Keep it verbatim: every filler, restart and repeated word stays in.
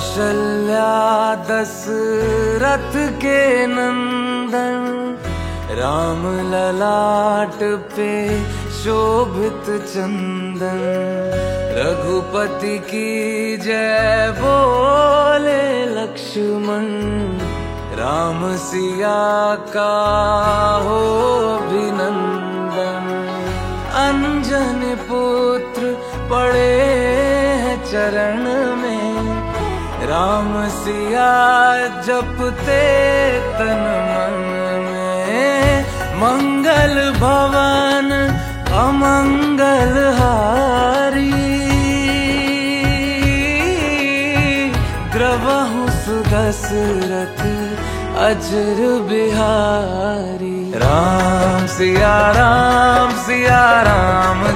कौशल्या दशरथ के नंदन, राम ललाट पे शोभित चंदन। रघुपति की जय बोले लक्ष्मण, राम सिया का हो अभिनंदन। अंजन पुत्र पड़े हैं चरण में, राम सिया जपते तन मन में। मंगल भवन अमंगल हारी, द्रवहु सुदशरथ अजर बिहारी। राम सिया राम सिया राम